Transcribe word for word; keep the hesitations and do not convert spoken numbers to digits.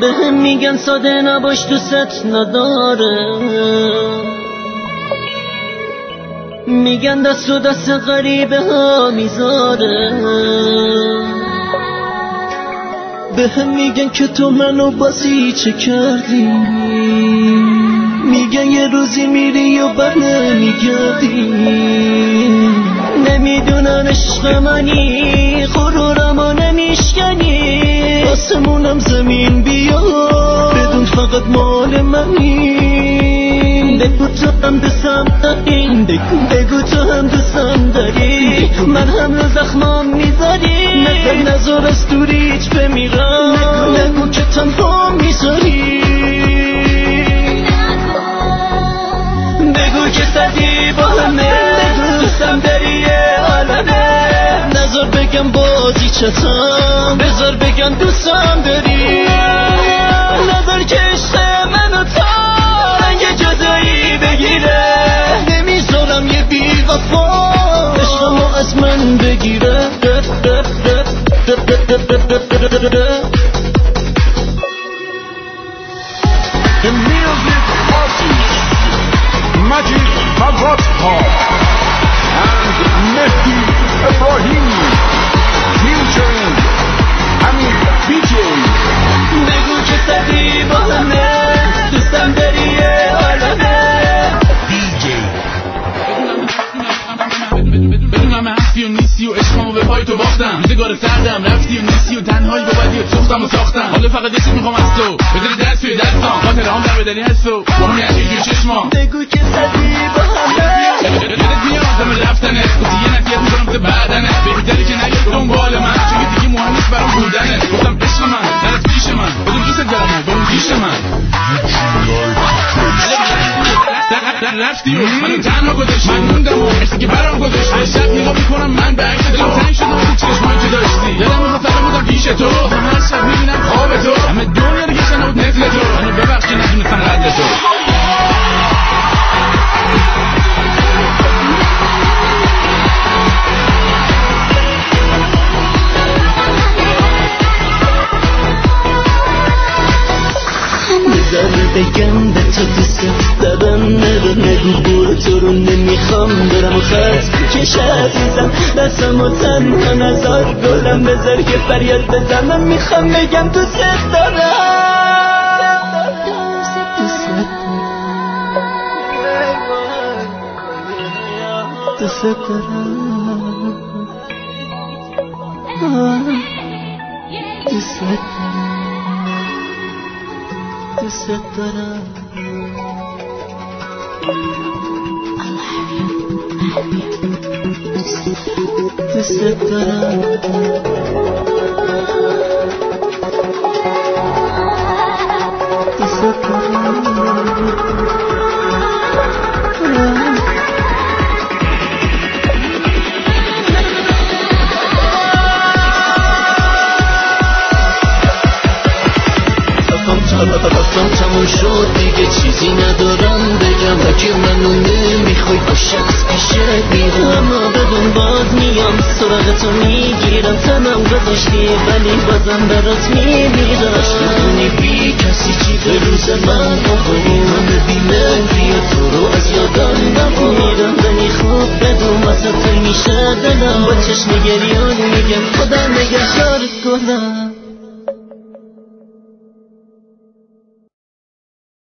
به هم میگن ساده نباش دوست نداره، میگن دست و دست غریبه ها میذاره، به هم میگن که تو منو بازی چه کردی، میگن یه روزی میری و بر نمیگردی، نمیدونن عشق منی غرورمو نمیشکنی، آسمونم زمین بیا بدون فقط مال منی، بگو تو هم دوستم داری، بگو, بگو تو هم دوستم داری، من هم رو زخمام میذاری، نظر نظر از دوریج بمیرم، نگو نگو که تنها میذاری، بگو که صدی با همه دوستم داری یه عالمه، نظر بگم بازی چطم، بذار بگم دوستم داری، نظر که عشق منو تا رنگ جدایی بگیره، نمیذارم یه بی وفا عشقمو از من بگیره. The music artist Majid Maratha and Mehdi Ibrahim featuring Hamid دی جی. بگو که صدی با همه دوستم داری یه عالمه دی جی. بدونم هستی و نیستی و عشقمو به پای تو باختم، روزگار سردم رفتی و نیستی و تنهایی با بدی و سوختم و ساختم، حالا فقط یه چیز میخوام از تو، بذاری دست توی دستام، خاطره هم در بدنی هست تو با هم یعنی جور چشمام، بگو که صدی با همه یادت میاد دم رفتنه، گفتی یه نصیحت میکنم تو بعدنه، بهتره که نگه دنبال من چون دیگه مهم نیست برام بودنه، گفتم عشق من نرد پیش من بدون دوست دارم با اون پیش من رفتی و منو تنها گذاشت، من موندم و عشقی که برام گذاشت، هر شب نگاه میکنم من به عکس دلم تنگ شد واسه چشمایی که داشتی، دلم میخواد فقط بودم پیش تو، هر شب میبینم خواب تو، همه دنیا رو گشتن بود مثل تو، منو ببخش که ندونستم قدر تو. بگم به تو دوست دارم، نرو نگو برو تو رو نمیخوام برم و خط بکش عزیزم، دستم و تنها نزار گلم بذار که فریاد بزنم، میخوام بگم دوست دارم دوست دارم دوست دارم دوست دارم دوست دارم. دوست دارم دوست دارم رفتم تموم شد دیگه چیزی ندارم بگم، اگه منو نمیخوای با شخص پیشت میرم، اما بدون باز میام سراغ تو میگیرم، تنم گذاشتی ولی بازم برات میمیرم، اش بدونی بی کسی چی به روز من آقایی، همه بیمهریه تو رو از یادم نمیرم، ولی خوب بدون واسه تو میشه دلم، با چشم گریان میگم خدا نگهدارت کنم.